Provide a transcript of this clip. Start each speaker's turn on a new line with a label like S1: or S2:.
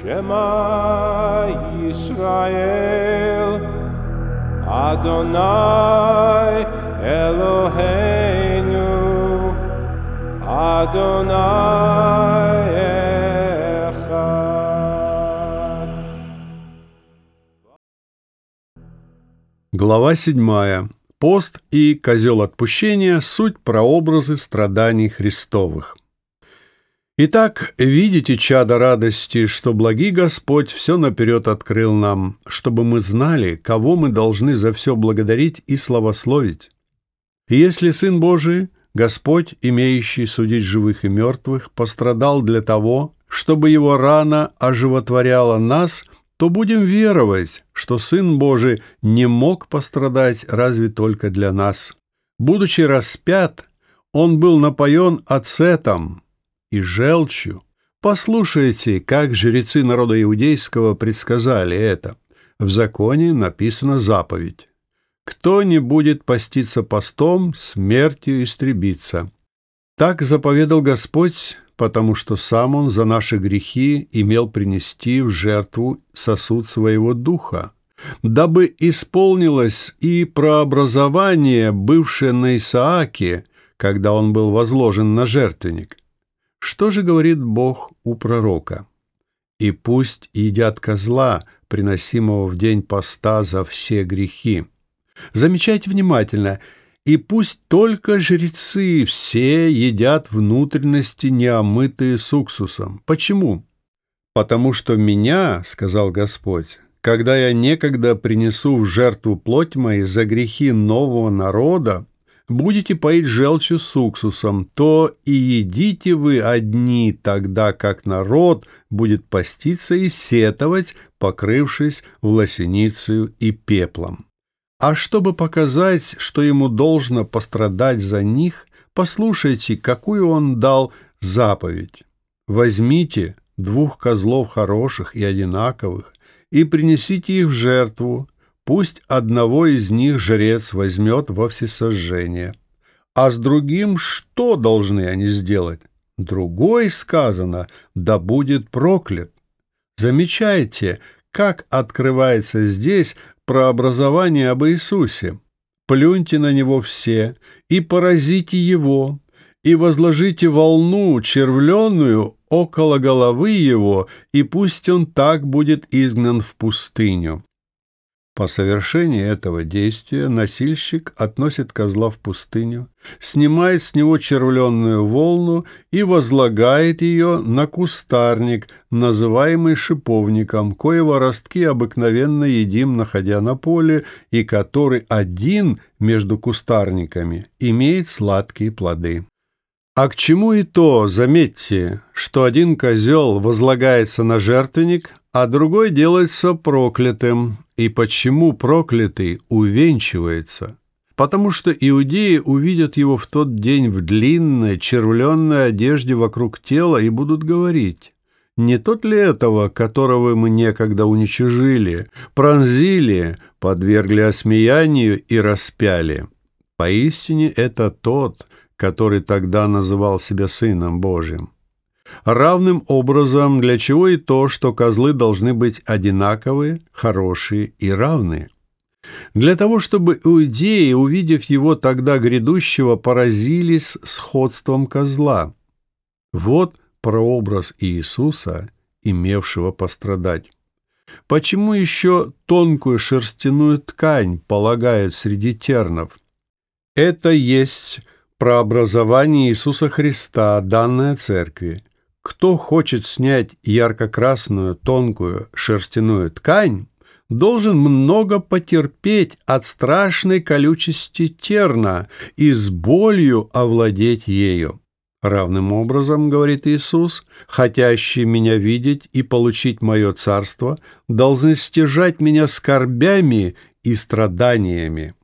S1: Shema Yisrael, Adonai Eloheinu, Adonai Echad.
S2: Глава 7. Пост и козел отпущения – суть прообразы страданий Христовых. Итак, видите, чадо радости, что благий Господь все наперед открыл нам, чтобы мы знали, кого мы должны за все благодарить и славословить. И если Сын Божий, Господь, имеющий судить живых и мертвых, пострадал для того, чтобы Его рана оживотворяла нас, то будем веровать, что Сын Божий не мог пострадать разве только для нас. Будучи распят, Он был напоен ацетом и желчью. Послушайте, как жрецы народа иудейского предсказали это. В законе написана заповедь: «Кто не будет поститься постом, смертью истребится». Так заповедал Господь, потому что сам Он за наши грехи имел принести в жертву сосуд своего духа, дабы исполнилось и прообразование, бывшее на Исааке, когда он был возложен на жертвенник. Что же говорит Бог у пророка? «И пусть едят козла, приносимого в день поста за все грехи». Замечайте внимательно: «И пусть только жрецы все едят внутренности, неомытые с уксусом». Почему? «Потому что меня, — сказал Господь, — когда я некогда принесу в жертву плоть мою за грехи нового народа, будете поить желчью с уксусом, то и едите вы одни, тогда как народ будет поститься и сетовать, покрывшись власеницею и пеплом». А чтобы показать, что ему должно пострадать за них, послушайте, какую он дал заповедь. «Возьмите 2 козлов хороших и одинаковых и принесите их в жертву. Пусть одного из них жрец возьмет во всесожжение. А с другим что должны они сделать? Другой, сказано, да будет проклят». Замечайте, как открывается здесь прообразование об Иисусе. «Плюньте на Него все, и поразите Его, и возложите волну червленную около головы Его, и пусть Он так будет изгнан в пустыню». По совершении этого действия носильщик относит козла в пустыню, снимает с него червленную волну и возлагает ее на кустарник, называемый шиповником, коего ростки обыкновенно едим, находя на поле, и который один между кустарниками имеет сладкие плоды. А к чему и то, заметьте, что один козел возлагается на жертвенник, а другой делается проклятым. И почему проклятый увенчивается? Потому что иудеи увидят его в тот день в длинной, червленной одежде вокруг тела и будут говорить: «Не тот ли этого, которого мы некогда уничижили, пронзили, подвергли осмеянию и распяли?» Поистине это тот, который тогда называл себя Сыном Божьим. Равным образом, для чего и то, что козлы должны быть одинаковые, хорошие и равные. Для того, чтобы иудеи, увидев его тогда грядущего, поразились сходством козла. Вот прообраз Иисуса, имевшего пострадать. Почему еще тонкую шерстяную ткань полагают среди тернов? Это есть прообразование Иисуса Христа, данное Церкви. Кто хочет снять ярко-красную тонкую шерстяную ткань, должен много потерпеть от страшной колючести терна и с болью овладеть ею. Равным образом, говорит Иисус, хотящие меня видеть и получить мое царство, должны стяжать меня скорбями и страданиями.